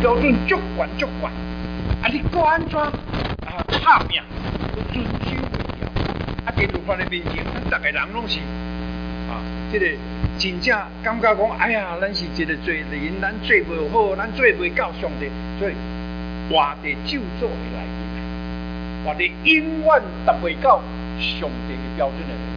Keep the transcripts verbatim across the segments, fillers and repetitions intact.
标准足悬足悬，啊，你搁安怎啊拍拼，遵守规条？啊，在律法的面前，咱逐个人拢是啊，这个真正感觉讲，哎呀，咱是一个罪人，咱做袂好，咱做袂到上帝，所以活在咒诅的内面，活在永远达袂到上帝的标准的内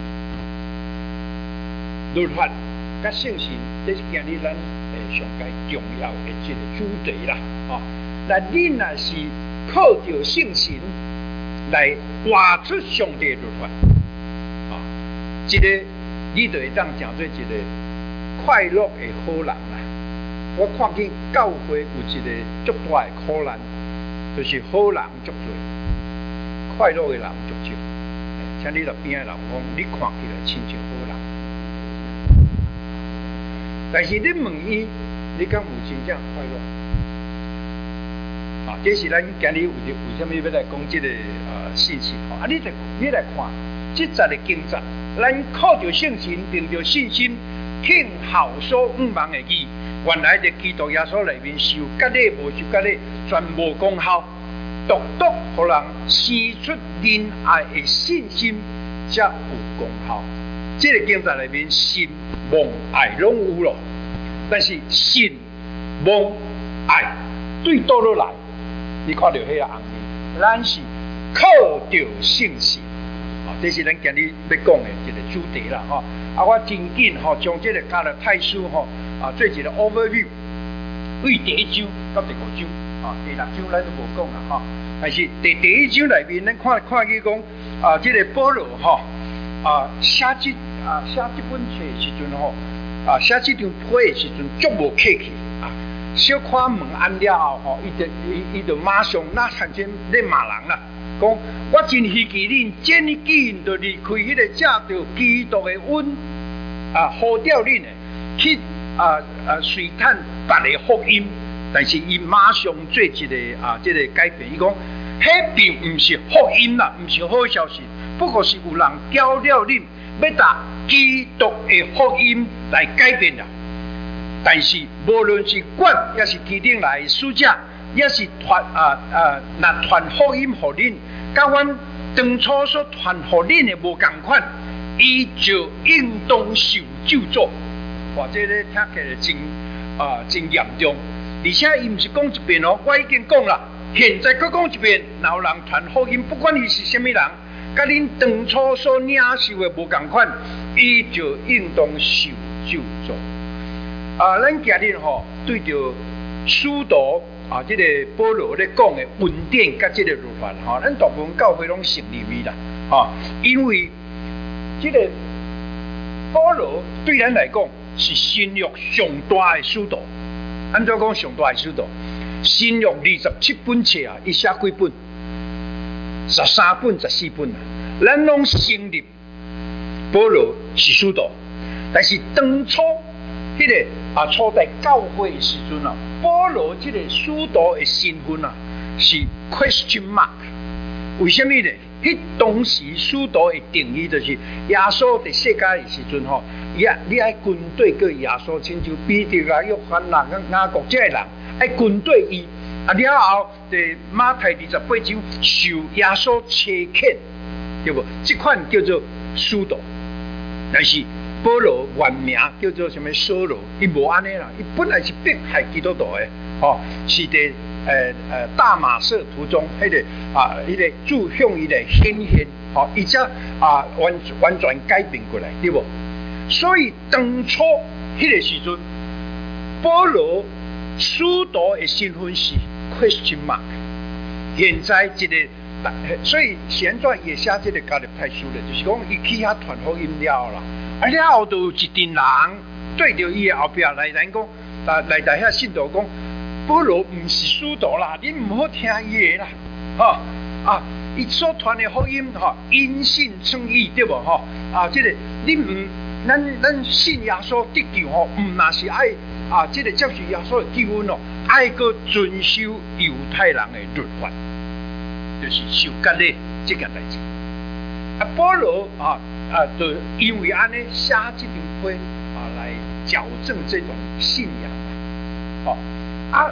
面。律法甲圣行，这是今日咱诶上界重要的一个主题啦，哦。那你若是靠着圣行来活出上帝的律法，啊，这个你就会当成做一个快乐的好人啦。我看见教会有一个足大的苦难，就是好人足多，快乐的人足少。请你到边的人讲，你看起来亲像好人，但是你问伊，你敢有真正快乐？啊，这是咱今日为为什么要来讲这个呃信息？啊，你来你来看，这十个经节，咱靠着圣行，凭着信心，听好说五万的义，原来在基督耶稣里面受割礼无受割礼，全无功效，独独互人生出仁爱的信心，才有功效。这个经节里面，信、望、爱拢有咯，但是信、望、爱对倒落来。你看到迄个红字，咱是靠着圣行，啊，这是咱今日要讲的一个主题啦，吼。啊，我真紧吼，将这个加勒泰书吼啊做一个 overview， 为第一章到第五章，啊，第六章咱都无讲啦，吼。但是第第一章里面，咱看看见讲啊，这个保罗吼啊写这啊写这本册的时阵吼啊写这张批的时阵，足无客气啊。小看问安了后，吼，伊就伊伊就马上那产生咧骂人啦，讲我真希奇恁真紧就离开迄个借着基督的恩啊，呼召恁的去啊啊随探别的福音，但是伊马上做一个啊这个改变，伊讲，迄并唔是福音啦，唔是好消息，不过是有人叫了恁要打基督的福音来改变啦。但是无论是我，也是基顶来的使者，也是传啊啊，那传福音互恁，甲阮当初所传互恁的无共款，伊就应当受咒诅。或者咧听起来真啊真严重，而且伊毋是讲一遍哦，我已经讲啦，现在搁讲一遍，若有人传福音，不管伊是虾米人，甲恁当初所领受的无共款，伊就应当受咒诅。啊，咱今日吼对着使徒啊，这个保罗咧讲的恩典甲这个律法吼，咱大部分教会拢承认伊啦，吼，因为这个保罗对咱来讲是新约上大的使徒。按照讲上大的使徒，新约二十七本册啊，伊写几本？十三本、十四本啊，咱拢承认保罗是使徒，但是当初。迄、那个啊，初代教会的时阵啊，保罗这个使徒的身份啊是 question mark。为什么呢？迄当时使徒的定义就是耶稣在世界的时阵吼，也你爱军队跟耶稣，亲像彼得啊、约翰啊、雅各这些人，爱军队伊啊了后，在马太二十八章受耶稣差遣，对不？这款叫做使徒，但是。保罗原名叫做什么？扫罗，伊无安尼啦，伊本来是迫害基督徒的，吼、哦，是在呃呃大马色途中，迄、那个啊，迄、那个主向伊来显现，吼、哦，伊则啊完完全改变过来，对不？所以当初迄个时阵，保罗使徒的身份是 question mark。现在一个，所以现在也写这个加勒泰书了，就是讲伊去遐传福音了啦。啊了后，就有一群人对着伊的后壁来人讲，啊来在遐信徒讲，保罗唔是使徒啦，你唔好听伊的啦，吼啊，伊所传的福音吼，因信称义对无吼啊，这个你唔，咱咱信耶稣得救吼，唔那是爱啊，这个接受耶稣的救恩哦，爱个遵守犹太人的律法，就是受割礼这件代志。啊，保罗啊。啊，就因为安尼写这张批啊，来矫正这种信仰嘛。哦，啊，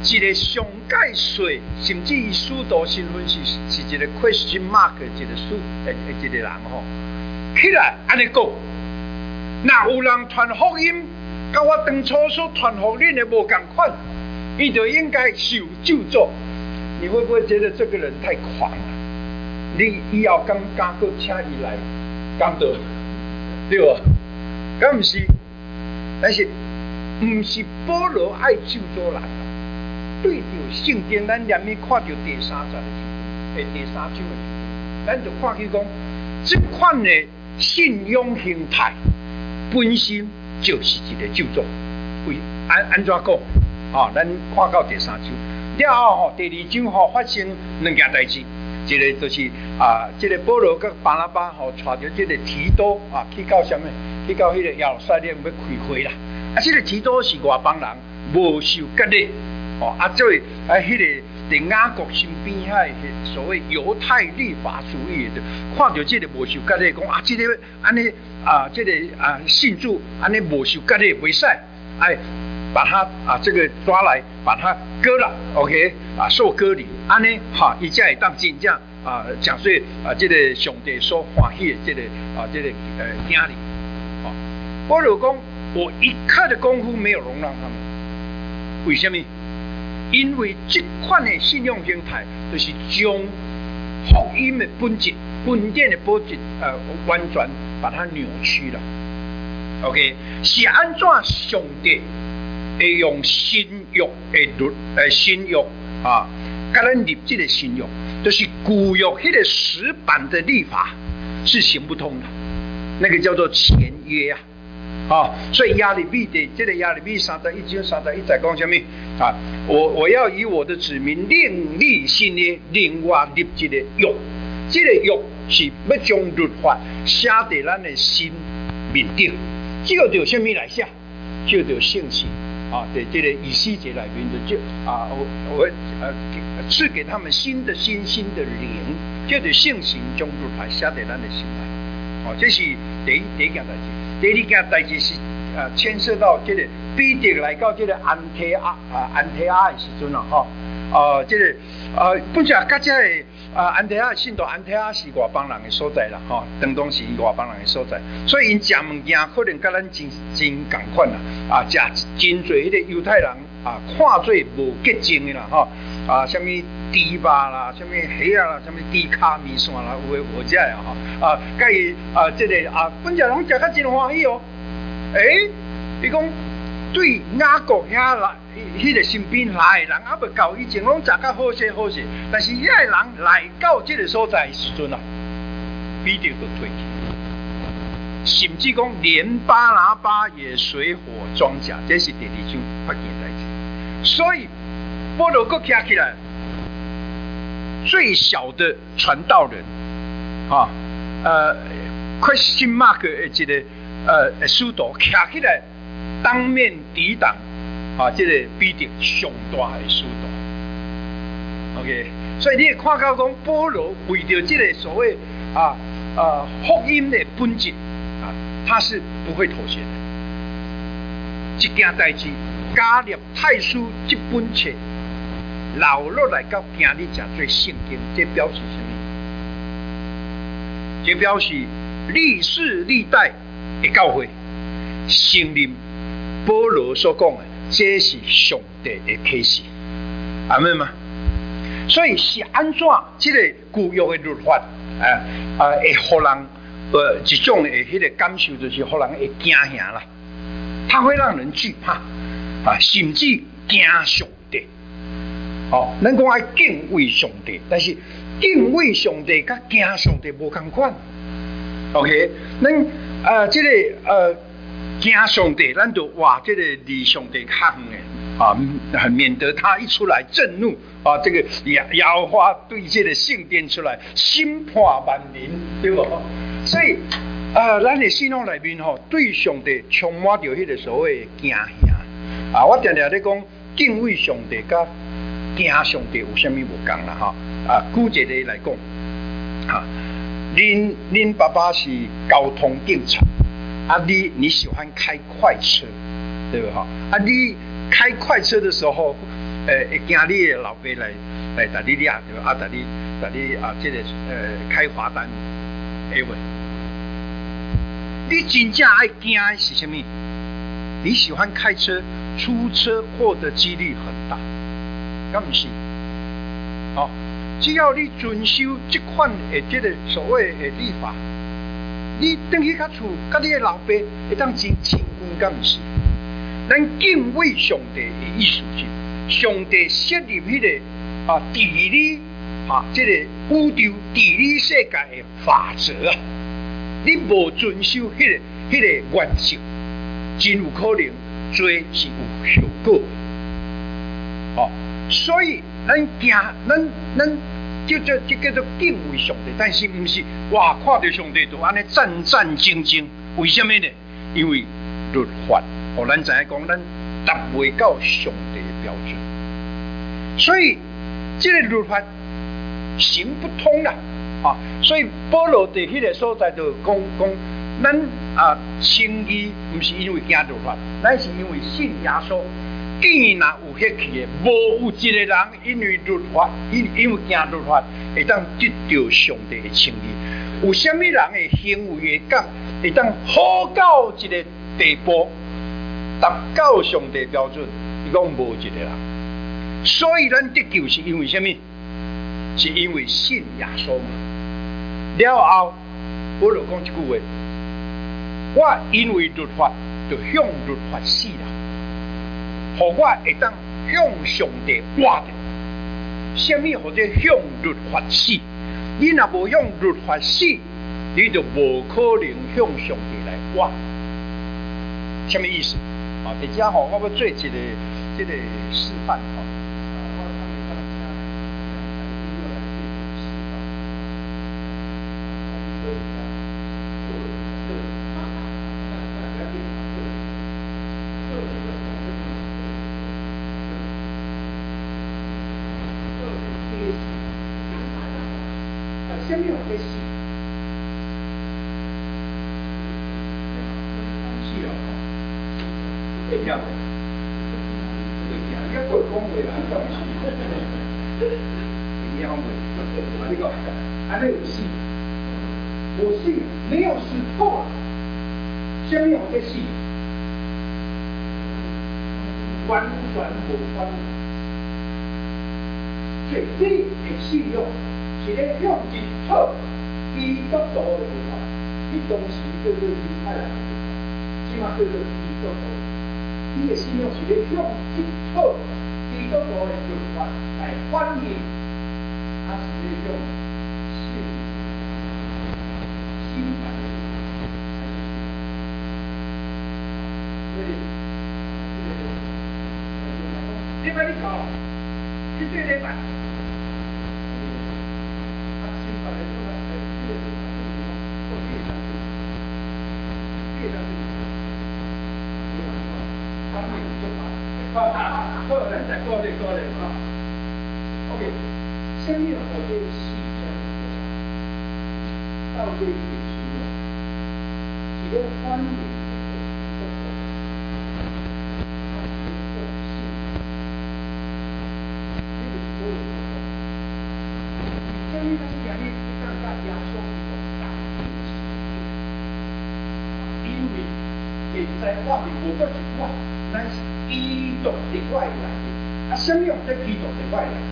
一个上界水，甚至伊使徒身份是是一个 question mark 一个属诶诶一个人吼，起来安尼讲，若有人传福音，甲我当初所传福音的无共款，伊就应该受咒诅。你会不会觉得这个人太狂了？你以后敢敢搁请伊来讲道，对无？敢毋是？但是毋是保罗爱咒诅人。对着圣经，咱连面看到第三章的诶，第三章的，咱就看去讲，这款的信仰形态本身就是一个咒诅。为安安怎讲？哦，咱看到第三章了后吼，第二章吼发生两件代志，一个就是啊，这个保罗跟巴拿巴吼带着这个提多啊，去到什么？去到迄个耶路撒冷要开会啦。啊，这个提多是外邦人，无受割礼。哦，啊，所以啊，迄、那个伫雅各身边遐所谓犹太律法主义的，看到这个无受割礼，讲啊，这个安尼啊，这个啊信主安尼无受割礼袂使，哎，把他啊这个抓来，把他割了 ，OK， 啊受割礼，安尼哈，伊才会当真正啊讲说啊，这个上帝所欢喜的这个啊这个呃经历，哦，保罗讲，我一刻的功夫没有容让他们，为什么？因为这款的信仰形态，就是将福音的本质、本典的本质，呃，完全把它扭曲了。OK， 是安怎上帝会用新约的律，呃，新约啊，甲咱立这个新约，就是古约迄个死板的律法是行不通的，那个叫做前约啊。啊，所以亚利米的这个亚利米三十一章三十一在讲什么啊？我我要以我的子民另立新约，另外立一个约，这个约是要将律法写在咱的心面顶，照着什么来写？照着圣经啊，在这个以西结里面的就啊，我我呃赐给他们新的心、新的灵，照着圣经将律法写在咱的心内。哦，这是第一第一件代志。第二件代志是呃牵涉到这个彼得来到这个安提阿啊安提阿的时阵啊，吼，呃，这个呃本来甲这个啊安提阿信徒安提阿是外邦人的所在啦，吼，当当是外邦人的所在，所以因食物件可能甲咱真真共款啦，啊，食真侪迄个犹太人啊看做无洁净的啦，吼，啊，什么猪肉啦，什么虾啊啦，什么猪卡面线啦，有诶无食的吼，啊，甲伊啊，这个啊，本来拢食甲真欢喜哦，诶，伊讲对雅各遐来，迄个身边来的人，啊，要到以前拢食甲好势好势，但是遐个人来到这个所在的时阵啊，必定就退去，甚至讲连巴拿巴也水火装甲，这是第二章发生代志，所以保罗阁站起来。最小的传道人，啊，呃 ，question mark 的一个呃使徒站起来，当面抵挡啊，这个必定上大的使徒。OK， 所以你也看到讲保罗为着这个所谓啊啊福音的本质啊，他是不会妥协的。一件代志，加入太书这本册。留落来到今日讲做圣经，这表示什么？这表示历世历代的教会承认保罗所讲的，这是上帝的启示，阿们吗？所以是安怎这个旧约的律法啊啊，会互人呃一种的迄个感受，就是互人会惊吓啦，它会让人惧怕啊，甚至惊上帝。哦，咱讲爱敬畏上帝，但是敬畏上帝甲惊上帝无同款。OK， 咱呃这个呃惊上帝，咱就哇这个离上帝较远的啊，免得他一出来震怒啊，这个亚亚和华对这个圣殿出来心破万人，对不？所以呃，咱的信仰里面吼，对上帝充满着迄个所谓惊吓啊，我常常咧讲敬畏上帝甲。惊上帝有啥物无共啦？哈啊，举一个来讲，哈，恁恁爸爸是交通警察，啊你你喜欢开快车，对不哈？啊你开快车的时候， 呃，会惊你的老爸来来带你抓着，啊，带你带你啊，这个呃开罚单，会袂？你真正爱惊的是什么？你喜欢开车，出车祸的几率很大，敢不是？哦，只要你遵守这款的这个所谓的律法，你回去较厝，甲你的老爸会当真亲近，敢不是？咱敬畏上帝的意思是，上帝设立迄个啊地理啊这个宇宙地理世界的法则啊，你无遵守迄个迄个原则，真有可能罪是有后果的。哦，所以咱惊，咱咱叫做这叫做敬畏上帝，但是不是哇看到上帝就安尼战战兢兢？为什么呢？因为律法。哦，咱知影讲，咱达未到上帝的标准，所以这个律法行不通啦，啊！所以保罗在迄个所在就讲讲，咱啊称义不是因为惊律法，咱是因为信耶稣。既然有迄气的，无有一个人因为律法，因因为惊律法，会当得到上帝的称义。有啥物人的行为会讲，会当好到一个地步？达到上帝标准，伊讲无一个人，所以咱得救是因为什么？是因为信耶稣嘛。了后，我就讲一句话：我因为律法，就向律法死啦，互我会当向上帝活着。什么或者向律法死？你若无向律法死，你就无可能向上帝来活。什么意思？啊，在家吼，我要做一个这个示范吼。下面我在洗，洗了。一样的，一个讲话啦，讲是，一样的。那个，安尼有死，我死没有死透了，下面我在死，完全无关。所以你的信用是咧向一套基督徒的律法，你当时叫做犹太人的律法，即马叫做基督徒。你的信仰是咧向一套基督徒的律法来反映，它是咧向信心法的律法来信。所以，你把你搞，你对对办。他心法来说呢，在这个或列上去，列上去。他们就把，啊，好，咱再过来过来啊。OK， 下面我这个细项到这一点时候，几个观点的一个它是一个性，这个所有的，下面它讲的让大家说一种大的事情，因为现在话里我不只话。咱是基督的外来的，啊，什么样叫基督的外来？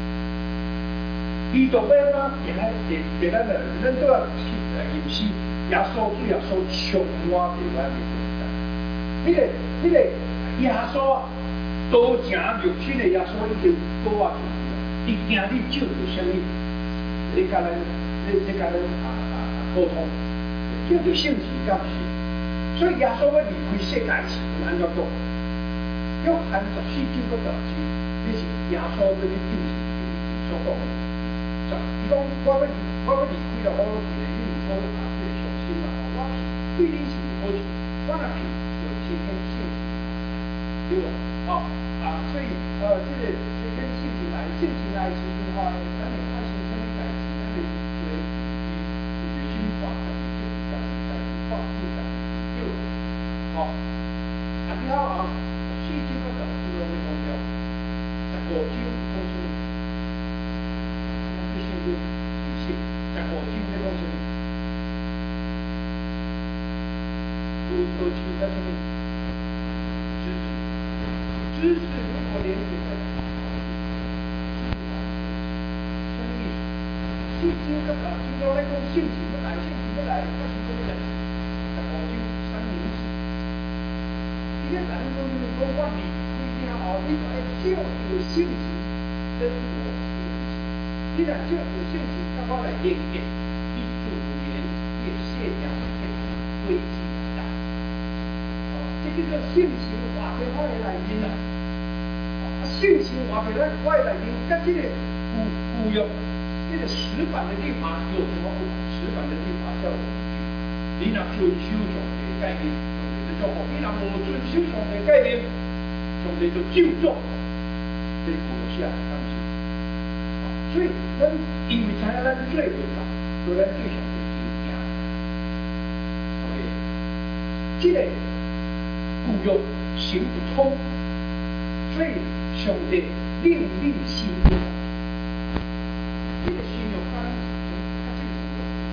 基督要哪？原来在在咱的，咱都要去呃认识耶稣，主耶稣充满在咱的中间。那个那个耶稣啊，多情肉身的耶稣已经多啊，伊惊你照着什么？你甲咱，你你甲咱啊啊啊沟通，照着圣经敢是？所以耶稣要离开世界时，安怎讲？约翰十四章嗰十字，你是耶稣嗰啲救世所講嘅。就伊講，我要離，我要離開了，我其實你唔好啊，即係上心啦。我對你是好處，我那是有天天性，對吧？哦啊，所以呃，這個天天性情來，性情來是的話，咱哋發生什麼改變，咱哋就會以以心法，咱哋就在在發生在有，哦，啊，然後啊。四經嗰十字路嘅目標，十個去在这边支持，支持如果连接在什么意思？信心跟啊，就说那种性情不来，性情不来，我是这个人，在广州三明治，今天咱们说就是说话理不一定哦，你说哎，就有性情，这是我的性情，既然就有性情，那我来演演，一组连也谢阳天危机大，哦，这个叫性情化给我的来宾啊，啊，性情化给咱我的来宾，跟这个古古有。这个石板的立法有什么不同？石板的立法叫我们去，你若遵守上帝的概念，上帝就祝福；你若无遵守上帝的概念，上帝就咒诅。这古下相信，所以咱因为知影咱最伟大，所以咱最上帝听听。OK， 这个古约行不通，所以上帝另立新约。这个信用刚从他这个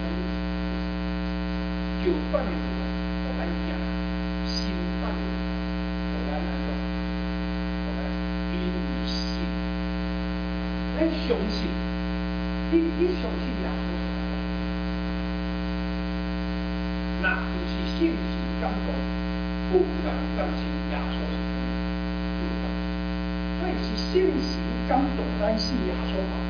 旧办的我来讲，新办的我来来讲，我来因为信，咱相信，你你相信耶稣，那就是信心感动，不能相信耶稣是主，所以是信心感动咱信耶稣嘛。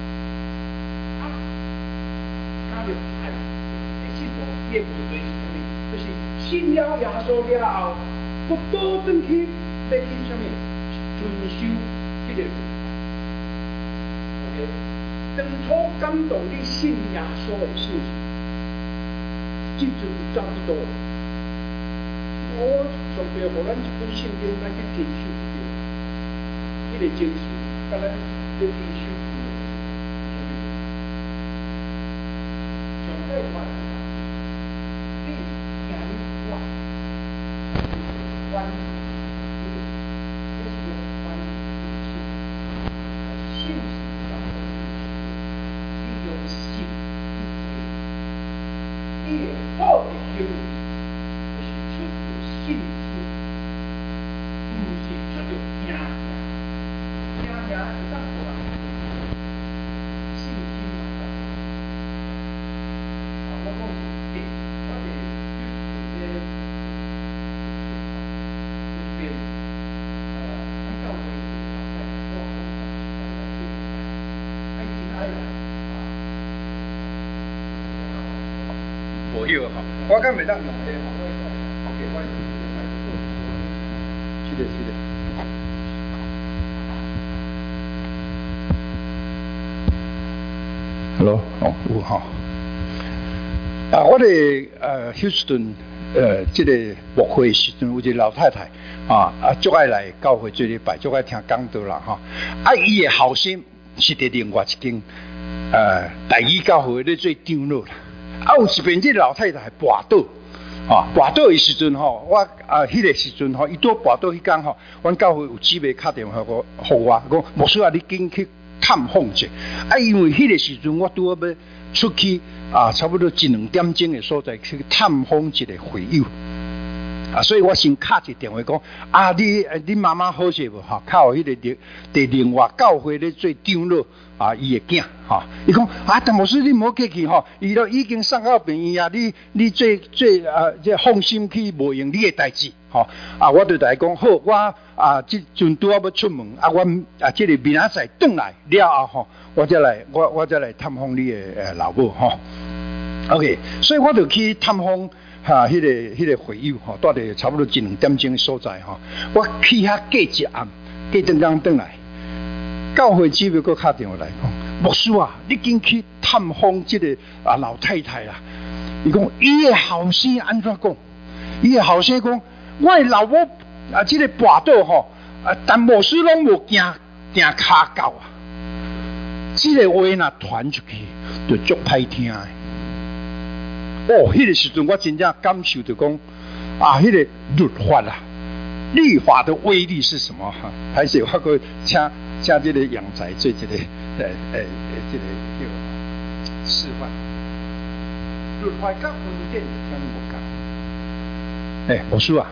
他就爱，信徒也不对什么，就是信了耶稣了后，我倒转去要去什么遵守这个。OK， 当初感动你信耶稣的事情，这就差不多。我上帝互咱一本圣经，咱去坚守着，这个坚守，甲咱要坚守。在关系上，你讲话，关系，这是有关系的信，信息上的信息，你有信，你好的行为，就是出于信心，不是出于惊惊，惊惊是当过来。无晓哈，我敢袂当用这个哈。OK， 我是的，是的。Hello， 哦，有哈。啊，我哋呃休斯顿呃这个牧会时阵，有一个老太太啊啊，足爱来教会做礼拜，足爱听讲道啦哈。啊，伊的后生是伫另外一间呃第二教会咧做长老啦。啊，有一遍这老太太跋倒，啊，跋倒的时阵吼，我啊，迄个时阵吼，伊拄跋倒迄天吼，阮教会有姊妹打电话互互我，讲牧师啊，你紧去探访者。啊，因为迄个时阵我拄好要出去啊，差不多一两点钟的所在去探访一个会友。啊，所以我先敲一电话讲，啊，你你妈妈好势无？哈，靠迄个第第另外教会咧做长老啊，伊的囝哈，伊讲啊，但牧师你唔好客气吼，伊都已经送到病院啊，你你做做啊，即放心去无用你的代志，吼啊，我对大家讲好，我啊，即阵拄啊要出门啊，我啊，即个明仔载转来了后吼，我再来我我再来探访你的呃老母吼。OK， 所以我就去探访。哈，迄、那个迄、那个会友吼，住伫差不多一两点钟的所在吼，我去遐过一暗，过阵刚转来，教会姊妹佫打电话来讲，牧师啊，你紧去探访即个啊老太太啦。伊讲伊的后生安怎讲？伊的后生讲，我的老母啊，即、这个跋倒吼，啊，但牧师拢无惊惊骹到啊。即、这个话若传出去，就足歹听的。哦，迄、那个时阵我真正感受到讲啊，迄、那个律法啊，律法的威力是什么？哈，还是我个请请这个杨仔做这个呃呃这个叫示范。律法甲文典相无共。哎，牧师啊，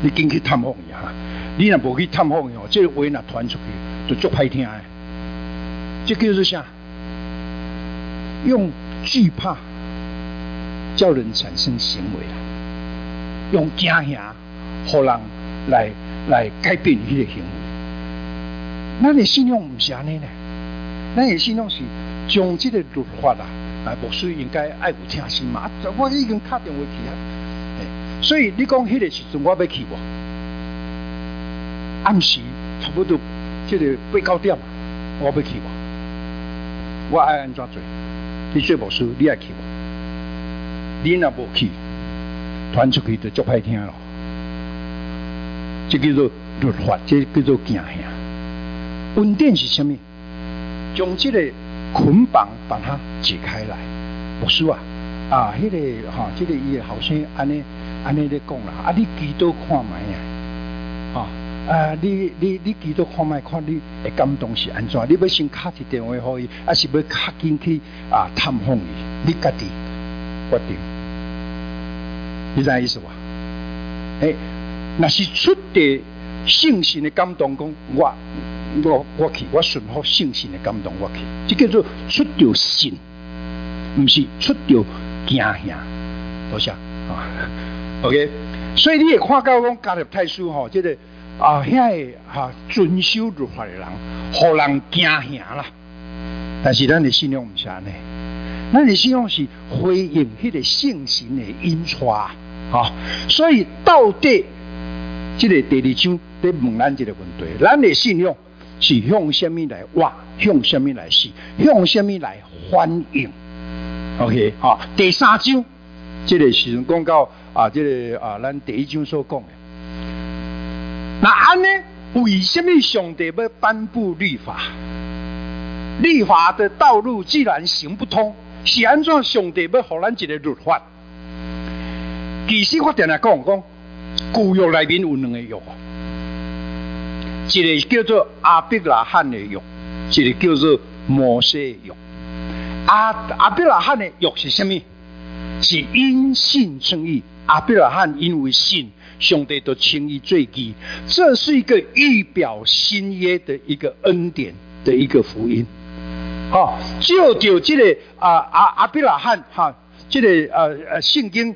你紧去探访伊哈。你若无去探访伊哦，这个话若传出去，就足歹听的。这叫做啥？用惧怕叫人产生行为啦，用惊吓，互人来来改变伊的行为。咱的信仰唔是安尼呢，咱的信仰是将这个律法啦，啊，牧师应该爱有听心嘛。我已经打电话去啊，所以你讲迄个时阵我要去无？暗时差不多这个八九点，我要去无？我爱安怎做？你做牧师，你爱去无？你若无去，传出去就足歹听咯。这叫做律法，这叫做惊吓。恩典是什么？将这个捆绑把它解开来。牧师啊，啊，迄、那个哈，这个伊好像安尼安尼咧讲啦，啊，你祈祷看卖啊，啊。啊！你你你祈祷看卖看你会感动是安怎？你要先打一电话给伊，还是要较紧去啊探访伊？你家己决定，你知影意思吧？诶，若是出于圣神的感动，讲我我我去，我顺服圣神的感动，我去，这叫做出着信，唔是出着惊吓。多谢啊 ，OK。所以你会看到讲加入太书吼，这个。啊，遐个哈遵守律法的人，互人惊吓啦。但是咱的信仰唔是安尼，咱的信仰是回应迄个圣神的引带啊。所以到底这个第二章在问咱这个问题，咱的信仰是向什么来活，向什么来死，向什么来反应 ？OK， 啊，第三章这个时阵讲到啊，这个啊，咱第一章所讲的。那安呢？为什么上帝要颁布律法？律法的道路既然行不通，是安怎上帝要给咱一个律法？其实我定来讲讲，旧约内面有两个约，一个叫做亚伯拉罕的约，一个叫做摩西的约。阿亚伯拉罕的约是什么？是因信称义。亚伯拉罕因为信。上帝都称义最基，这是一个预表新约的一个恩典的一个福音。好、哦，就就这个啊阿阿伯拉罕哈，这个呃呃圣经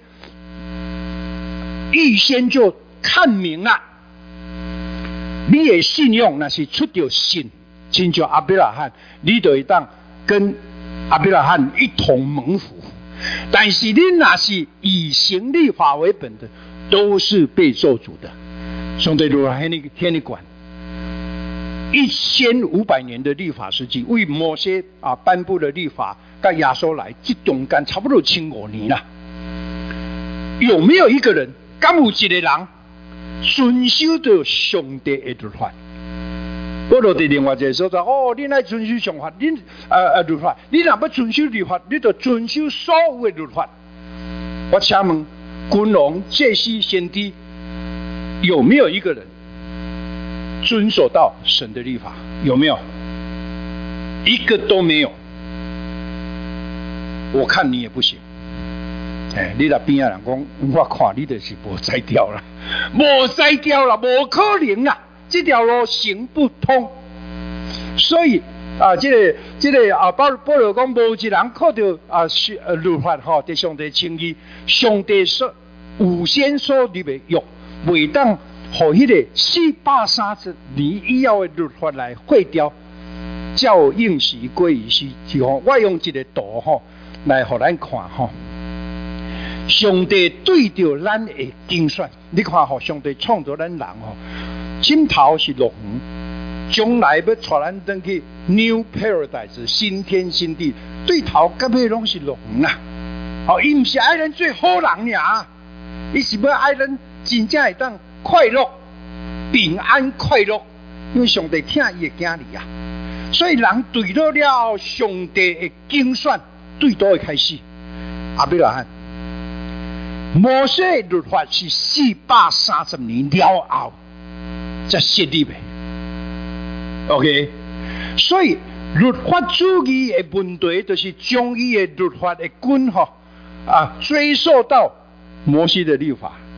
预先就看明了，你的信仰那是出着信，亲像阿伯拉罕，你就会当跟阿伯拉罕一同蒙福。但是你那是以行律法为本的。都是被咒诅的，上帝如何向你向你管？一千五百年的律法时期，为摩西啊颁布了律法，跟亚述来，这中间差不多千五年了。有没有一个人，敢有一个人遵守着上帝的律法？我落伫另外一个所在，哦，你来遵守上法，你呃呃律法，你若要遵守律法，你就遵守所有的律法。我请问。君王、祭司、先知，有没有一个人遵守到神的律法？有没有？一个都没有。我看你也不行。哎，你那边的人讲，我看你就是无摘掉了，无摘掉了，无可能啊！这条路行不通。所以啊，这个、这个啊，保保罗讲，无一人靠着啊律法吼，对上帝称义，上帝所有先所立的约，袂当互迄个四百三十年以后的律法来毁掉，照应时归于时。就吼，我用一个图吼来互咱看吼，上帝对着咱的精选，你看吼，上帝创造咱人吼，尽头是乐园，将来要带咱登去 New Paradise 新天新地，对头到尾拢是乐园啊！哦，伊毋是爱咱做好人呀。伊是要爱咱真正会当快乐、平安、快乐，因为上帝疼伊的囝儿啊。所以人对到了上帝的精选，对倒会开始。亚伯拉罕，摩西的律法是四百三十年了后才设立的。OK， 所以律法主义的问题，就是将伊的律法的根吼啊追溯到摩西的律法，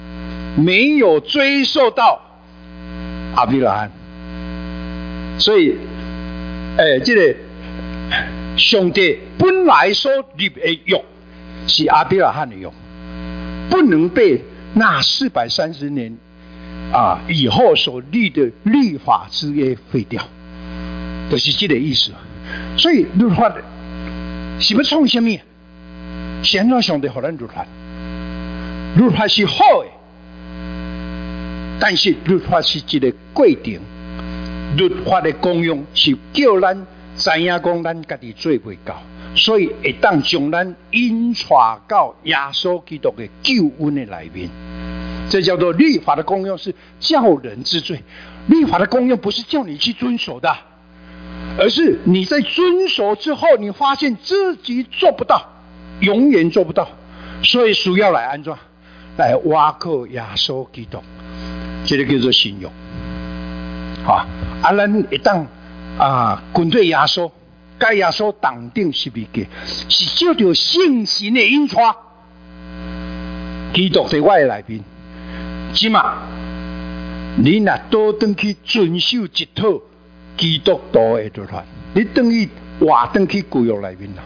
没有追溯到亚伯拉罕，所以，诶，这个上帝本来所立的约是亚伯拉罕的约，不能被那四百三十年啊以后所立的律法之约废掉，就是这个意思。所以律法是要创什么？现在上帝给咱律法，律法是好的，但是律法是一个过程。律法的功用是叫咱知影讲咱家己做袂到，所以会当将咱引带到耶稣基督的救恩的里面。这叫做律法的功用是叫人知罪，律法的功用不是叫你去遵守的，而是你在遵守之后，你发现自己做不到，永远做不到，所以需要来安怎？来挖靠耶稣基督，这个叫做信用。啊，啊，咱一当啊，跟对耶稣，跟耶稣同定十字架，是照着圣神的引带，基督在我的内面。即嘛，你若倒转去遵守一套基督徒的律法，你等于活转去旧约内面啦。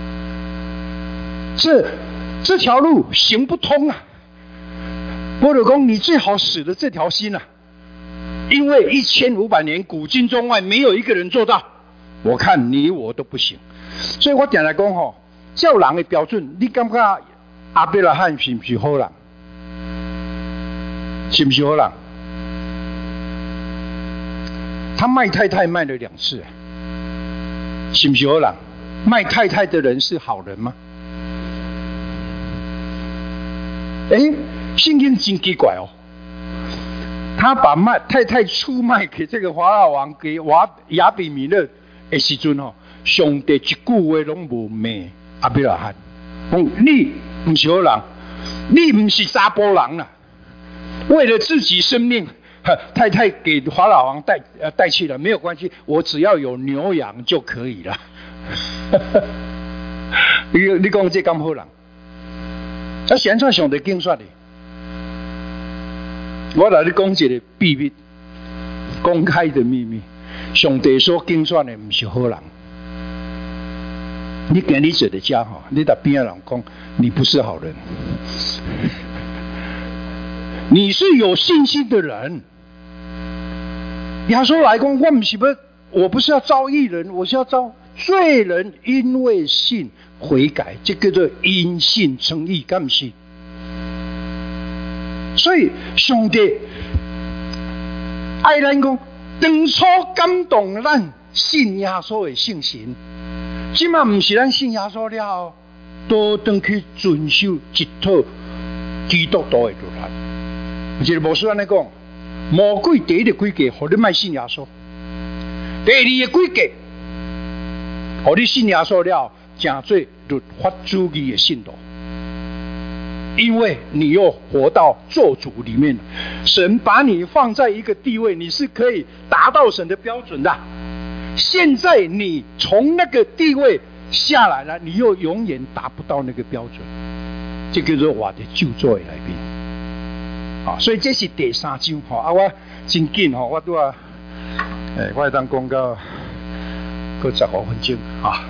这这条路行不通啊！保罗讲，你最好死了这条心啊！因为一千五百年古今中外没有一个人做到，我看你我都不行。所以我常来讲吼，叫人的标准，你感觉亚伯拉罕是不是好人？是不是好人？他卖太太卖了两次，是不是好人？卖太太的人是好人吗？哎，圣经真奇怪哦。他把卖太太出卖给这个法老王，给瓦亚比米勒的时阵哦，上帝一句话拢无骂亚伯拉罕，讲你不是好人，你不是查甫人啦。为了自己生命，太太给法老王带呃带去了，没有关系，我只要有牛羊就可以了。你你讲这咁好人？啊，现在上帝经说的。我来你讲一个秘密，公开的秘密。上帝所竞选的不是好人。你今日坐在家哈，你在边人讲你不是好人，你是有信心的人。耶稣来讲，我不是不，我不是要招义人，我是要招罪人，因为信悔改，这叫做因信称义，敢不是？所以上帝爱咱讲，当初感动咱信耶稣的圣神，即嘛不是咱信耶稣了，都当去遵守一套基督徒的律法。一个牧师安尼讲，魔鬼第一个规矩，互你莫信耶稣；第二个规矩，互你信耶稣了，成做律法主义的信徒。因为你又活到做主里面，神把你放在一个地位，你是可以达到神的标准的。现在你从那个地位下来了，你又永远达不到那个标准，这叫做我的救助的来宾。啊，所以这是第三章哈。啊，我真紧哈，我都啊，诶，我当讲到过十五分钟啊，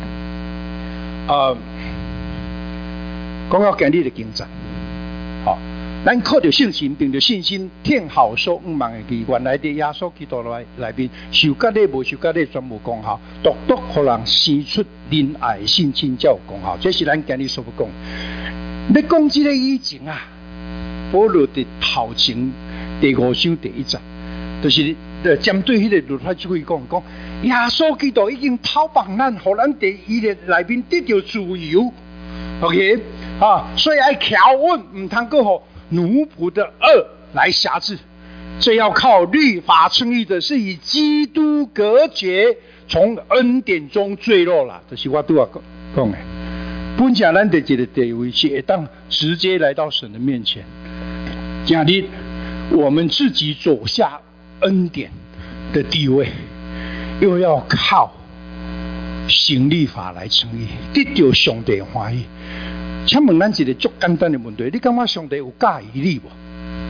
啊。讲到今日的经验，好，咱靠着信心，凭着信心，听好说五万的义，原来的耶稣基督来内面，受割礼无受割礼全无功效，独独互人生出仁爱信心才有功效。这是咱今日所要讲。要讲这个以前啊，保罗的头前第五章第一节，就是针对迄个律法主义讲讲，耶稣基督已经讨帮咱，互咱伫伊的内面得到自由。OK。啊，所以爱条问唔通够好奴仆的恶来辖制，这要靠律法称义的，是以基督隔绝，从恩典中坠落了。这是我都要讲的。本讲咱的这个地位是会当直接来到神的面前。今日我们自己走下恩典的地位，又要靠行律法来称义，得到上帝欢喜。请问咱一个足简单的问题，你感觉上帝有介意你无？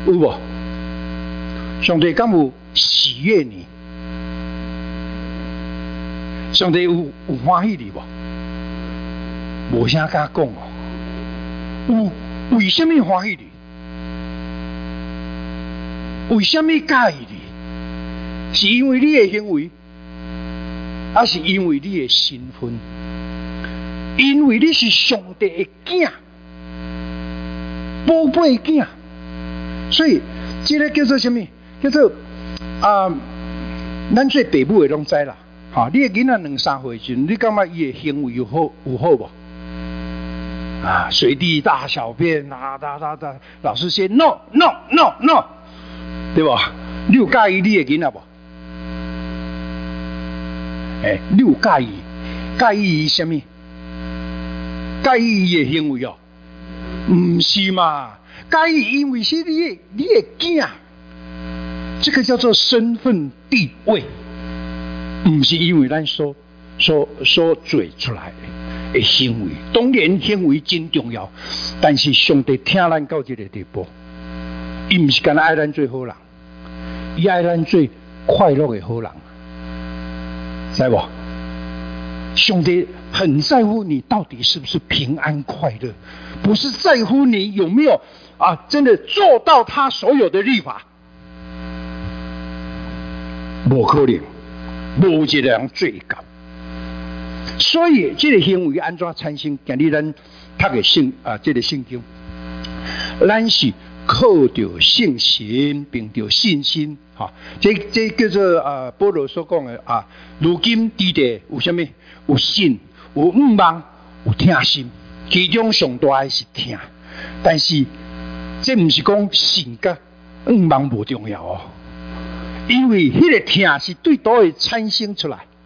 有无？上帝敢有喜悦你？上帝有有欢喜你无？无啥敢讲哦。有为什么欢喜你？为什么介意你？是因为你的行为，还是因为你的身份？因为你是上帝的囝，宝贝囝，所以这个叫做什么？叫做啊，咱做父母的拢知啦。哈，你的囡仔两三岁时，你感觉伊的行为有好有好无？啊，随地大小便啊，哒哒哒，老师先 no no no no， 对吧？你有介意你的囡仔无？哎，你有介意？介意伊什么？介意伊的行为哦？唔是嘛？介意因为是你的你的囝，这个叫做身份地位，唔是因为咱所所所做出来的行为。当然行为真重要，但是上帝听咱到这个地步，伊唔是干爱咱做好人，伊爱咱做快乐的好人，知无？上帝很在乎你到底是不是平安快乐，不是在乎你有没有啊真的做到他所有的律法。不可能，无一个人做到。所以这个行为安怎产生？今日咱读的圣啊，这个圣经，咱是靠着信心，并着信心。哈，这这叫做啊，保罗所讲的啊，如今地地有什么？有信，有仰望，有听心。其中上大的是听，但是这不是讲信甲仰望无重要哦，因为迄个听是对倒会产生出来，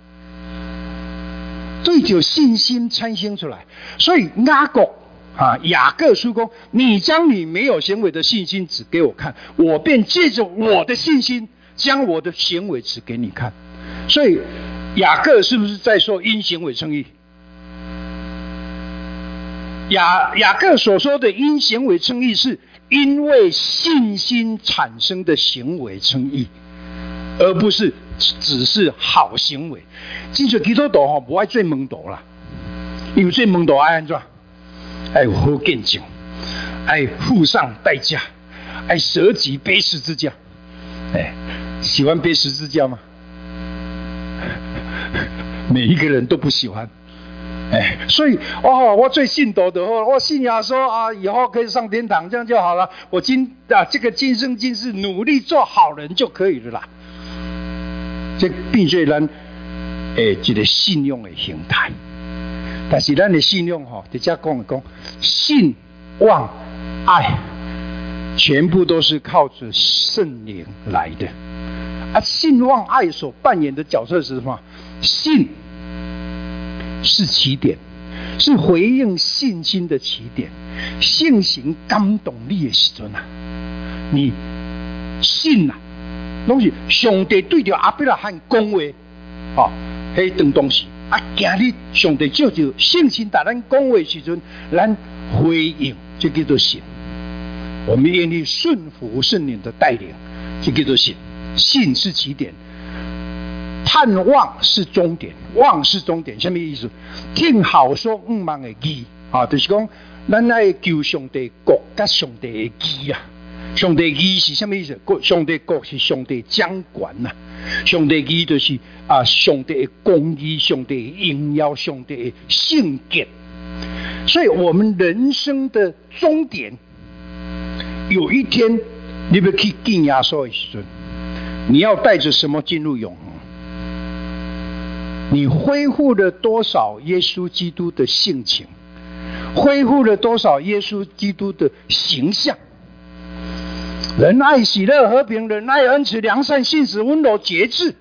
对着信心产生出来。所以雅各啊，雅各书讲：“你将你没有行为的信心指给我看，我便借着我的信心，将我的行为指给你看。”所以雅各是不是在说因行为称义？雅雅各所说的因行为称义，是因为信心产生的行为称义，而不是只是好行为。真正基督徒吼，不爱做门徒啦，因为做门徒爱安怎？爱有好见证，爱付上代价，爱舍己背十字架。哎，喜欢背十字架吗？每一个人都不喜欢，哎，所以哦，我最信徒的话，我信仰说啊，以后可以上天堂，这样就好了。我今啊，这个今生今世努力做好人就可以了啦。这并且咱诶一个信用的形态，但是咱的信用哈，直接讲讲信望爱，全部都是靠着圣灵来的。啊，信望爱所扮演的角色是什么？信是起点，是回应信心的起点。信心感动你的时阵啊，你信啊，拢是上帝对着亚伯拉罕讲话，哦，迄段东西啊，今日上帝照着信心在咱讲话的时阵，咱回应，这叫做信。我们愿意顺服圣灵的带领，这叫做信。信是起点。盼望是终点，望是终点，什么意思？听好说仰望的义啊，就是讲，咱爱求上帝国甲上帝的义啊。上帝义是什么意思？上帝国是上帝掌管呐、啊，上帝义就是啊，上帝的公义，上帝的荣耀，上帝的圣洁。所以，我们人生的终点，有一天你要去见耶稣的时阵，你要带着什么进入永恒？你恢复了多少耶稣基督的性情？恢复了多少耶稣基督的形象？仁爱、喜乐、和平、忍耐、恩慈、良善、信实、温柔、节制，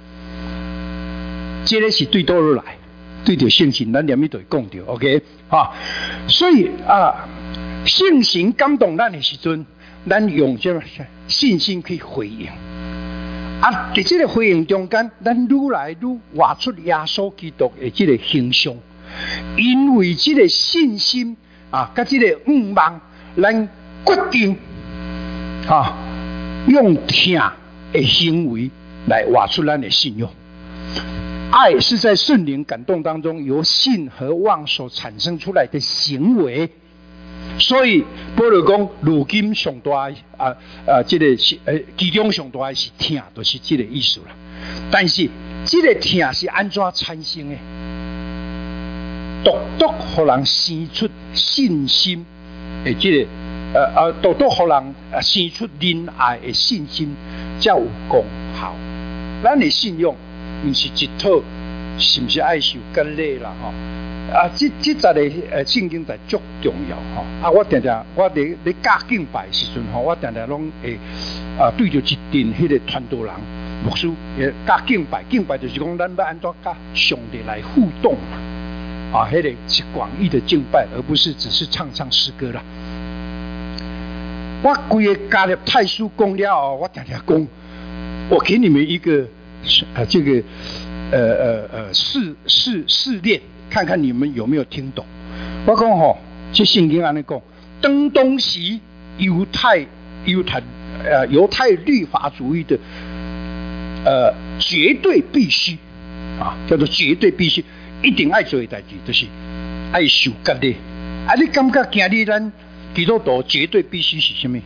这个是对倒落来，对着性情，咱念一对讲着 ，OK 啊？所以啊，性情感动咱的时阵，咱用什么信心去回应？啊，在这个回应中间，咱愈来愈画出耶稣基督的这个形象，因为这个信心啊，甲这个仰望，咱决定啊，用听的行为来挖出咱的信用。爱是在圣灵感动当中由信和望所产生出来的行为，所以保罗讲，如今上大啊啊，这个是呃，其中上大是听，就是这个意思啦。但是这个听是安怎产生的？独独互人生出信心的这个呃呃，独独互人生出仁爱的信心，才有功效。咱的信用不是一套，是不是爱受割礼啦？吼啊，这这则的呃圣经在足重要吼。啊，我常常我伫咧教敬拜的时阵吼，我常常拢会啊对着一阵迄个传道人牧师也教敬拜，敬拜就是讲咱要安怎甲上帝来互动嘛。啊，迄、那个是广义的敬拜，而不是只是唱唱诗歌啦。我规个加入太书讲了后，我常常讲，我给你们一个呃这个呃呃呃试试试炼，看看你们有没有听懂。我讲吼，这圣经安尼讲，当当时犹太犹太呃犹太律法主义的呃绝对必须啊，叫做绝对必须。一定爱做的代志，就是爱受割礼。啊，你感觉今日咱基督徒绝对必须是什么？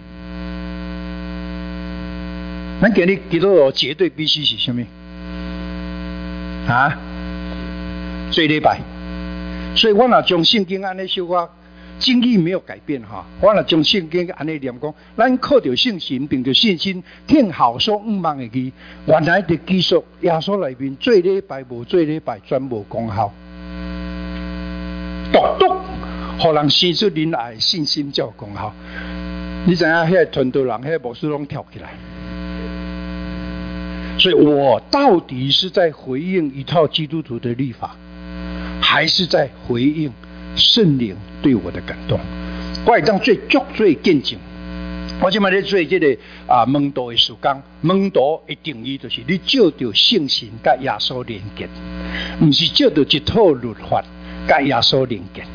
咱今日基督徒绝对必须是什么？啊，做礼拜。所以我若将圣经安尼小可经义没有改变哈，我若将圣经安尼念讲，咱靠着信心，凭着信心听好说五万的字，原来的基础耶稣里面做礼拜无做礼拜全无功效，独独互人生出仁爱信心才有功效。你知影迄个传道人，迄个牧师拢跳起来。所以我到底是在回应一套基督徒的律法，还是在回应圣灵对我的感动？我会当做足做见证。我即摆咧做这个啊门徒的事工，门徒的定义就是你照着圣神甲耶稣连结，不是照着一套律法甲耶稣连结。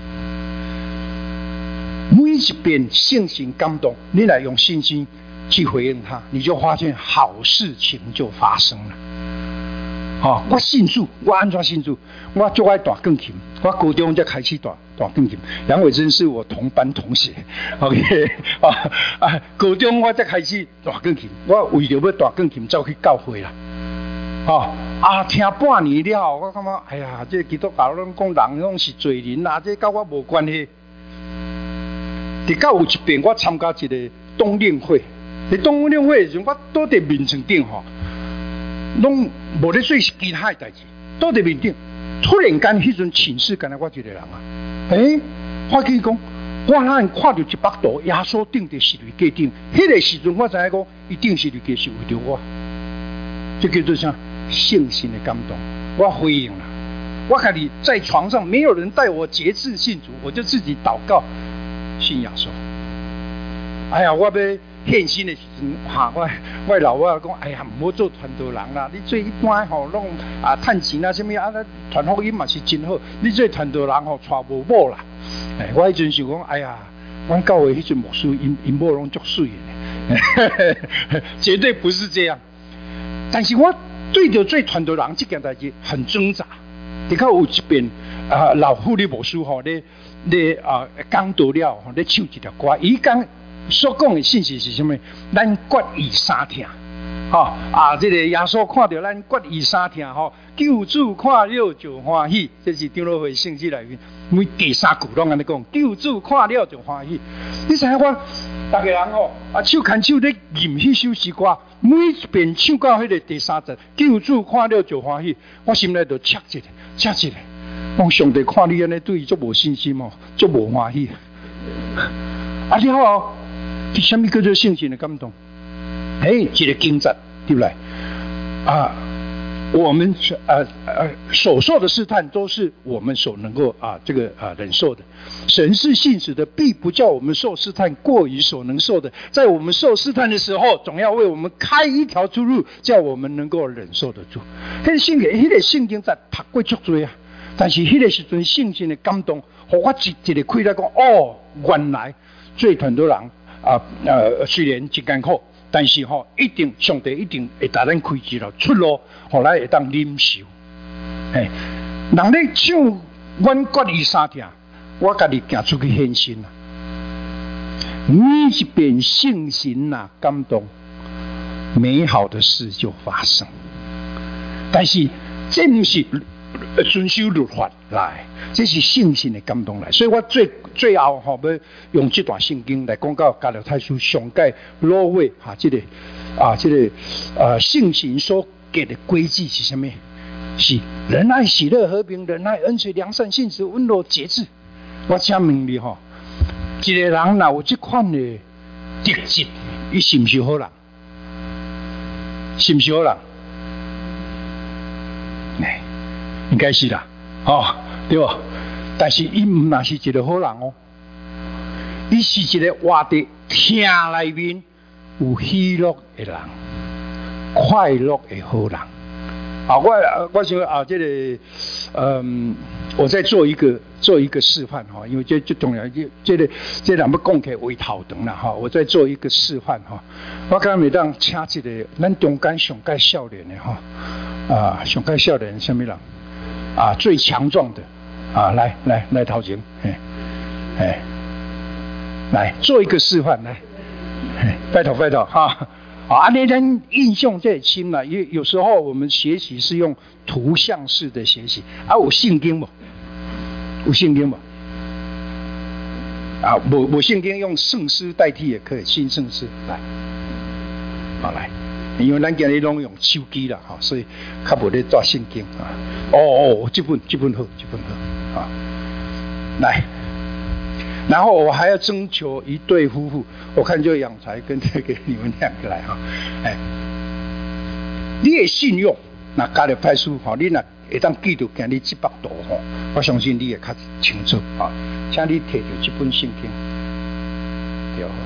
每一遍圣神感动，你来用信心去回应他，你就发现好事情就发生了。哦，我信主，我安怎信主？我就爱弹钢琴，我高中才开始弹弹钢琴。杨伟珍是我同班同学 ，OK 啊啊，高中我才开始弹钢琴，我为了要弹钢琴，走去教会啦。哦啊，听半年了，我感觉哎呀，这基督教拢讲人拢是罪人啊，这跟我无关系。直到有一遍我参加一个冬令会，伫冬令会的时候，我倒伫面床顶吼。拢无咧做其他的代志，倒伫面顶，突然间迄阵寝室干那我一个人啊，诶、欸，发觉讲，我那看到一幅图，耶稣顶伫十字架顶，迄个时阵我知影讲，伊顶十字架是为着我，这叫做啥？信心的感动，我回应了。我家己在床上，没有人带我节制信主，我就自己祷告信耶稣。哎呀，我要献身的时阵，哈，我我老我讲，哎呀，唔好做传道人啦！你做一般吼，拢啊趁钱啊，什么啊，传福音嘛是真好。你做传道人吼，娶无某啦。哎，我迄阵想讲，哎呀，阮教会迄阵牧师，因因某拢足水的，绝对不是这样。但是我对着做传道人这件代志很挣扎。你看有一遍啊，老妇的牧师吼，咧咧啊讲道了，吼咧唱一条歌，伊讲。所讲的信息是什么？咱决意三听，哈啊！这个耶稣看到咱决意三听，吼，救主看了就欢喜。这是长老会圣经里面每第三句拢安尼讲，救主看了就欢喜。你知影我，大家人吼啊，手牵手咧吟迄首诗歌，每一遍唱到迄个第三节，救主看了就欢喜，我心内就切一个，切一个。讲上帝看你安尼对伊足无信心哦，足无欢喜。啊，你好。是什么叫做信心的感动？哎，一个经节对不对？啊，我们呃呃所受的试探都是我们所能够啊这个啊忍受的。神是信实的，必不叫我们受试探过于所能受的。在我们受试探的时候，总要为我们开一条出路，叫我们能够忍受得住。迄个圣经，迄个圣经在读过足多啊，但是迄个时阵信心的感动，互我一一个开来讲，哦，原来做传道人。 啊呃，虽然真艰苦，但是吼、哦，一定上帝一定会带咱开一条出路，后来会当忍受。哎，人咧唱阮国语三条，我家己行出去献身啊！你一边信心呐、感动，美好的事就发生。但是这不是遵守律法来，这是信心的感动来。所以我最最后吼、哦、要用这段圣经来讲到加拉太书上界落尾哈，这个啊这个呃信心所给的规矩是什么？是仁爱、喜乐、和平、忍耐、恩慈、良善、信实、温柔、节制。我请问你吼，一个人若有这款的特质，伊是不是好人？是不是好人？哎，应该是啦，哦，对吧？但是伊唔那是一个好人哦，伊是一个活在听内面有喜乐的人，快乐的好人。啊，我我想啊，这个，嗯，我在做一个做一个示范哈，因为这最重要，这这个这两要讲起为头长啦哈，我在做一个示范哈。我刚每当请一个咱中间上界少年的哈，啊，上界少年什么人？啊，最强壮的啊，来来来头前，哎哎，来做一个示范来，拜托拜托哈。啊，那人印象最深了。有有时候我们学习是用图像式的学习，啊，有圣经不？有圣经不？啊，我我圣经用圣诗代替也可以，新圣诗来，好来，因为咱今日拢用手机啦，哈，所以较无咧抓圣经啊。哦哦，这本这本好，这本好啊，来。然后我还要征求一对夫妇，我看就养才跟这个你们两个来哈，哎，你的信用，那加入派出哈，你若会当记住今日这百度哈，我相信你会较清楚啊。请你摕着这本圣经，对好，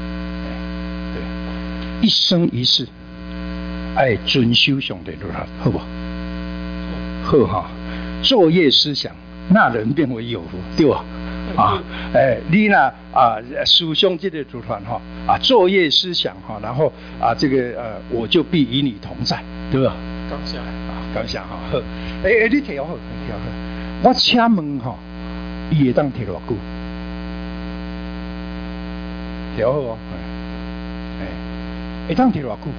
对，一生一世爱遵守上帝律法，好不好？好哈，作业思想，那人变为有福，对吧？啊，哎，你呢啊，思想这个律法哈啊，作业思想哈，然后啊，这个呃，我就必与你同在，对吧？ 感谢啊， 感谢哈。好，哎哎，你听好，听好，我请问哈，伊会当听偌久？听好哦，哎，会当听偌久？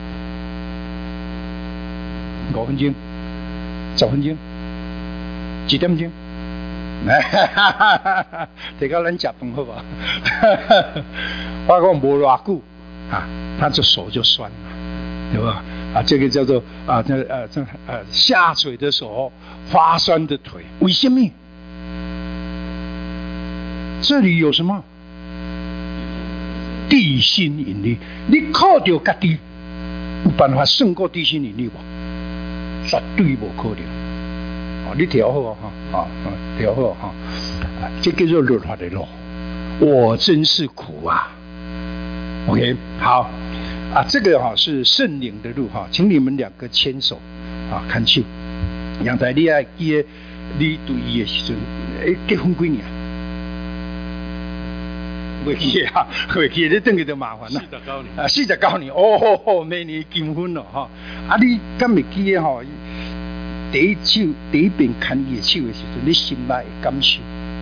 五分钟，十分钟，几点钟？提到咱食饭好吧？我讲无偌久啊，他这手就酸了，对吧？啊，这个叫做啊，这呃这呃下垂的手，发酸的腿，为什么？这里有什么？地心引力，你靠着家己有办法胜过地心引力无？绝对无可能。哦，你调好哈，啊，调好哈，啊，这叫做律法的路。我真是苦啊 ！OK， 好啊，这个哈是圣灵的路哈，请你们两个牵手啊，看手。杨台，你爱记得你对伊的时阵，诶，结婚几年？袂记啊，袂记，你等下就麻烦啦。四十九年啊，四十九年，哦哦，明年结婚了哈。啊，你敢袂记得哈？第一手第一遍牵伊的手的时阵，你心内感受？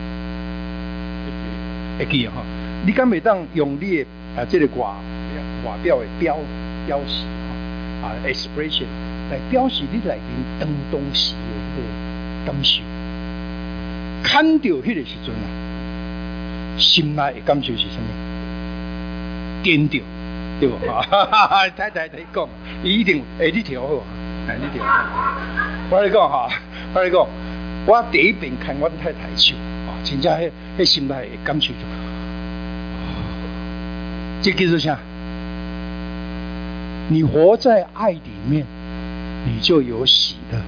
会记啊哈？你敢袂当用你的啊这个外外表的表表示哈啊 expression 来表示你内面当当时的迄个感受？看到迄个时阵啊，心内的感受是什么？颠着，对不？哈太太太讲，伊一定会你调好，哎，你调好。我跟你讲哈，我跟你讲，我第一遍看我太太手啊，真正迄迄心内的感受就，这叫做啥？你活在爱里面，你就有喜乐。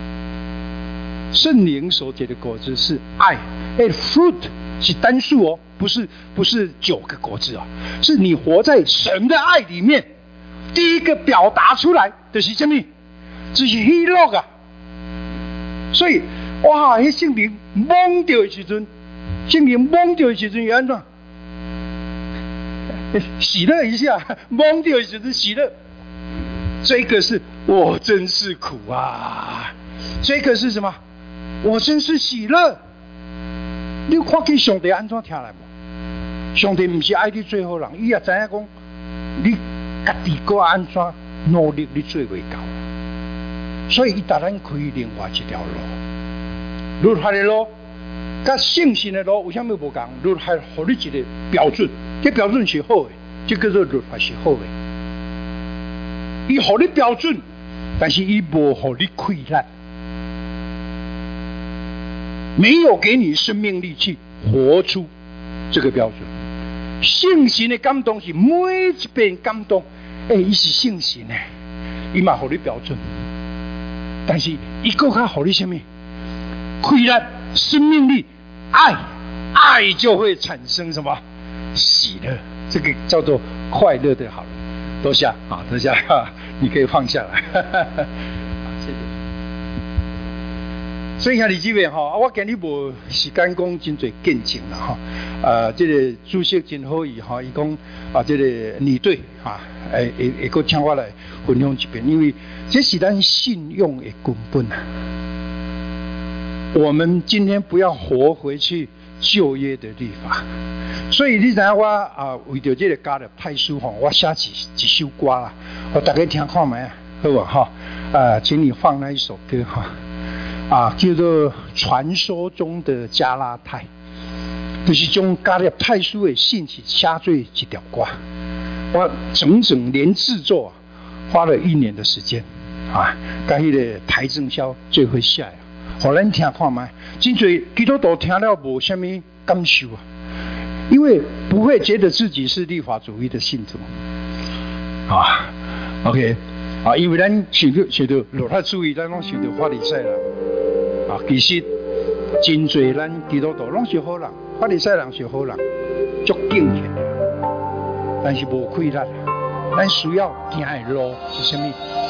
圣灵所结的果子是爱，哎 ，fruit 是单数哦，不是不是九个果子啊，是你活在神的爱里面，第一个表达出来的是什么？这是喜乐啊！所以，哇，迄圣灵懵掉的时阵，圣灵懵掉的时阵，要安怎？ 喜乐一下，懵掉就是喜乐。这个是我真是苦啊，这个是什么？我真是喜乐。你看见上帝安怎听来无？上帝不是爱你最好人，伊也知影讲你家己个安怎努力，你做袂到，所以伊带咱开另外一条路，律法的路，甲圣信的路有啥物无同？律法互你一个标准，这标准是好的，这叫做律法是好的。伊互你标准，但是伊无互你溃烂。没有给你生命力去活出这个标准。圣神的感动是每一遍感动，哎，伊是圣神的，伊嘛互你标准，但是伊更加互你什么？溃烂生命力，爱，爱就会产生什么？喜乐，这个叫做快乐的好人。多谢啊，多谢，你可以放下来。谢谢。所以兄弟姊妹哈，我今日无时间讲真侪见证啦哈。呃，这个主席真好意哈，伊讲啊，这个你对哈，诶会会个请我来分享一遍，因为这是咱信用的根本啊。我们今天不要活回去旧约的律法，所以你知影我啊，为着这个家的派书哈，我写一一首歌啦，我大家听看卖啊，好不哈？啊，请你放那一首歌哈。啊，叫做传说中的加拉太，就是将加勒太书的信息写做一条歌。我整整连制作花了一年的时间啊，跟迄个台正宵最会写啊，互咱听看卖，真侪基督徒听了无什么感受啊，因为不会觉得自己是律法主义的信徒啊。OK 啊，因为咱想到想到律法主义，咱拢想到法利赛人。啊，其实真侪咱基督徒拢是好人，法利赛人是好人，足敬虔，但是无快乐。咱需要行的路是什么？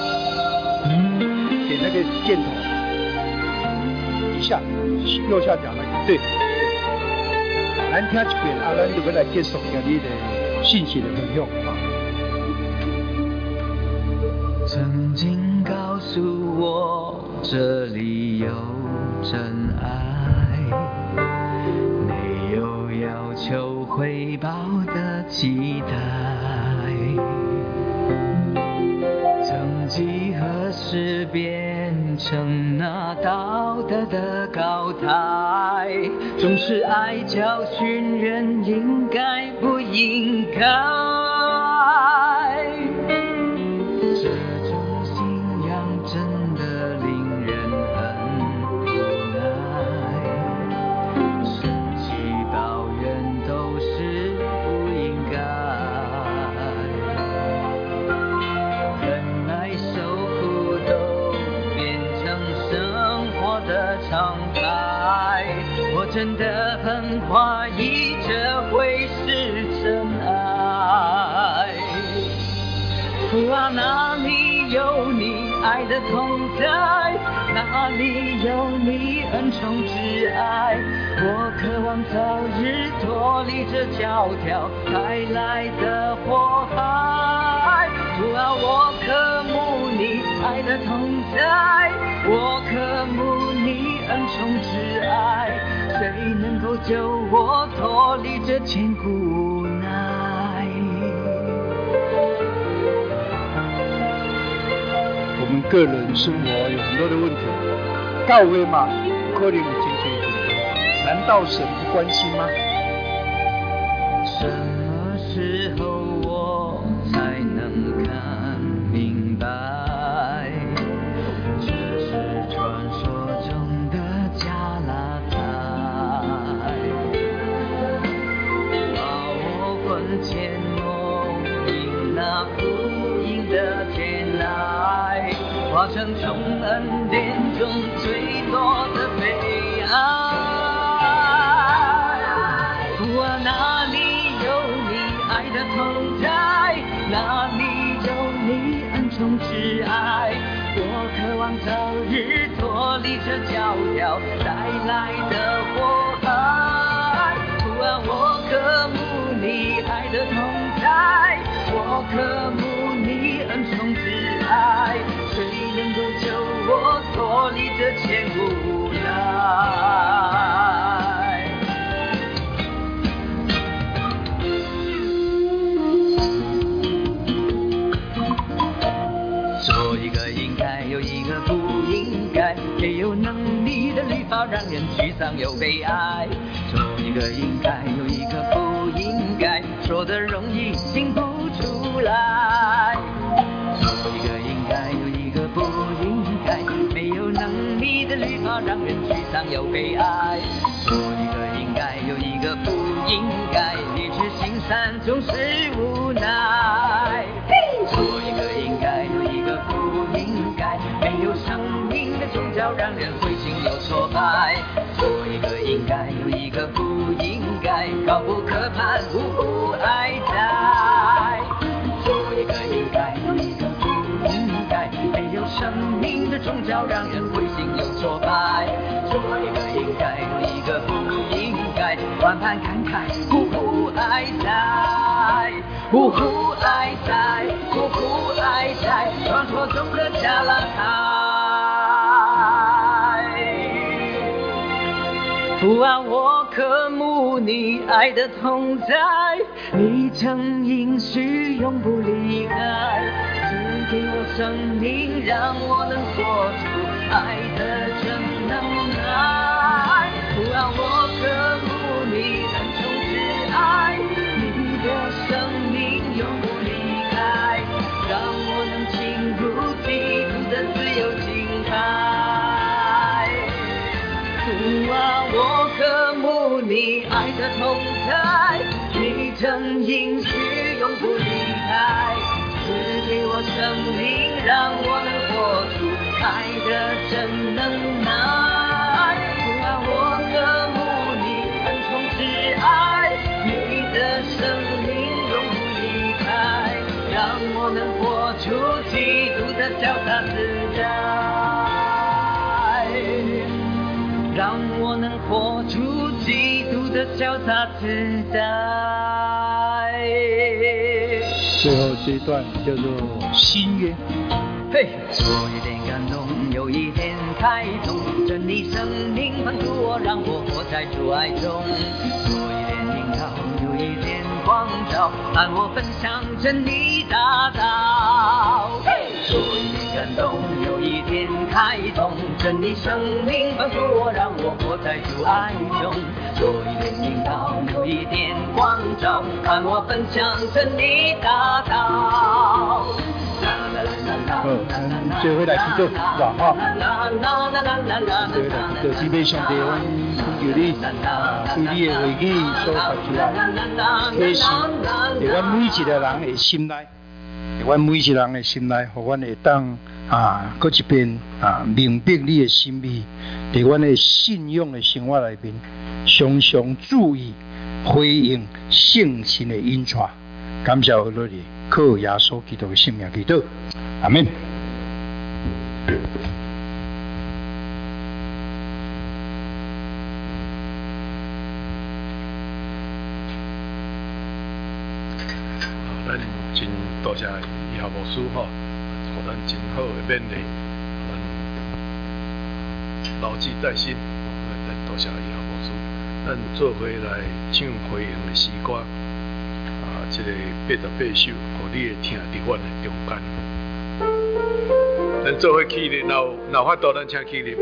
点那个箭头，一下右下角那个，对。咱听一遍啊，咱就要来结束今日的信息的分享啊。 曾经告诉我，这里有真爱，没有要求回报的期待。曾几何时变成那道德的高台，总是爱教训人，应该不应该？真的很怀疑这会是真爱。父啊，哪里有你爱的同在？哪里有你恩宠挚爱？我渴望早日脱离这教条带来的祸害。父啊，我渴慕你爱的同在，我渴慕你恩宠挚爱。谁能够救我脱离这千古无奈？ 我们个人生活有很多的问题，教会嘛，可能有解决问题，难道神不关心吗？ 什么时候我才能看明白？这是传说中的加拉太。前梦迎那福音的天籁，化成从恩典中坠落的悲哀。父啊，哪里有你爱的同在？哪里有你恩宠挚爱？我渴望早日脱离这教条带来的祸害。父啊，我渴慕你爱的同在， 渴慕你恩宠之爱，谁能够救我脱离这千古来？做一个应该，有一个不应该，没有能力的律法让人沮丧又悲哀。做一个应该，有一个不应该，说的容易，行不出来。做一个应该，有一个不应该，没有能力的律法让人沮丧又悲哀。做一个应该，有一个不应该，理智心散总是无奈。做一个应该，有一个不应该，没有生命的宗教让人灰心又挫败。做一个应该，有一个不应该，高不可攀，无辜哀哉。做一个应该，有一个不应该，没有生命的宗教让人灰心又挫败。做一个应该，有一个不应该，万般感慨，无辜哀哉。呜呼哀哉，呜呼哀哉，传说中的加拉太。父啊，我渴慕你爱的同在，你曾应许永不离开，赐给我生命，让我能活出爱的真能耐。父啊，我渴慕你恩宠之爱，你的生永不离开，让我能进入基督的自由境界。父啊，我渴慕你爱的同在，你曾应许永不离开，赐给我生命，让我能活出爱的真能耐。父啊，我渴慕你恩宠之爱，你的生命让我能活出基督的潇洒自在，让我能活出基督的潇洒自在。 最后这一段叫做新约。 嘿，做一点感动，有一点开通，真理生命帮助我，让我活在主爱中。做一点引导，有一点光照，伴我分享真理大道。做一点感动，有一点开通，真理生命帮助我，让我活在主爱中。做一点引导，有一点光照，伴我分享真理大道。 好，咱做伙来祈祷，是吧？哈，做伙来祈祷，慈悲上帝，阮恳求你啊，对你的话语所发出来，启示在阮每一个人的心内，在阮每一个人的心内，互阮会当啊，搁一遍啊，明白你的心意，在阮的信仰的生活内面，常常注意回应圣神的引带。感谢我你，靠耶稣基督的性命祈祷，阿门。 咱真多谢以后牧师吼，互咱真好的勉励，咱牢记在心。咱多谢以后牧师，咱做伙来唱回应的诗歌。啊，这个八十八首，互你会听伫阮的中间。咱做伙起立，若有若有法度，咱请起立。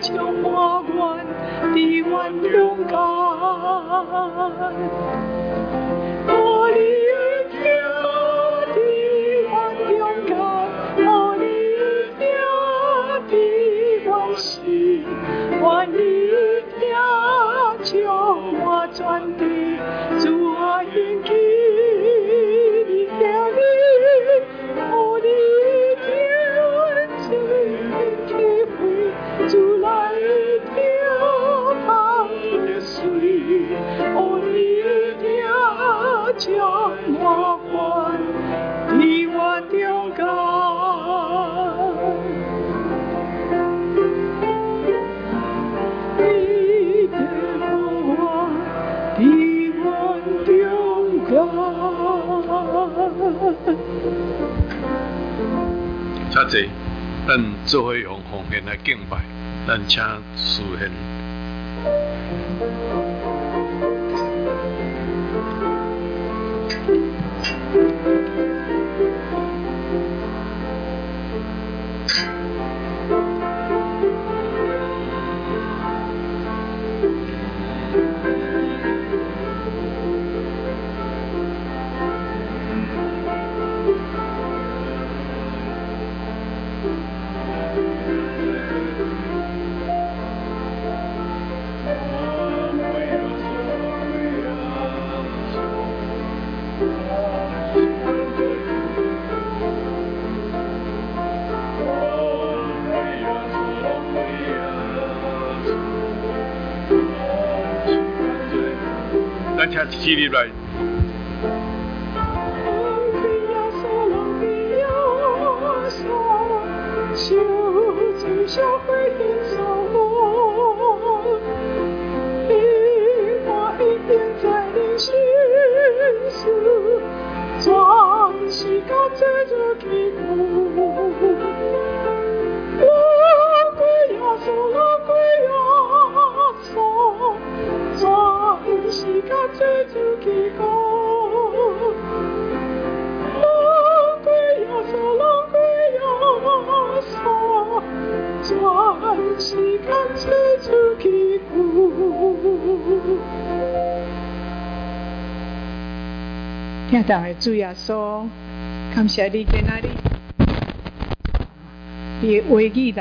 将花园的愿中间。我你的的愿中间，我你的的愿心，愿你的将我转地，主啊应记你听你，我你的罪体会，主来听他的水，我你的将我关的我中间。 恰济，咱做伙用奉献来敬拜，咱请事献。咱请起立来。 社会的守护，我一定在你心事，全时间做着祈求。我归耶稣，我归耶稣，全时间做着祈求。我归耶稣，我归耶稣。全时间做主祈求。听到的主耶稣，感谢你今仔日，你的话语来。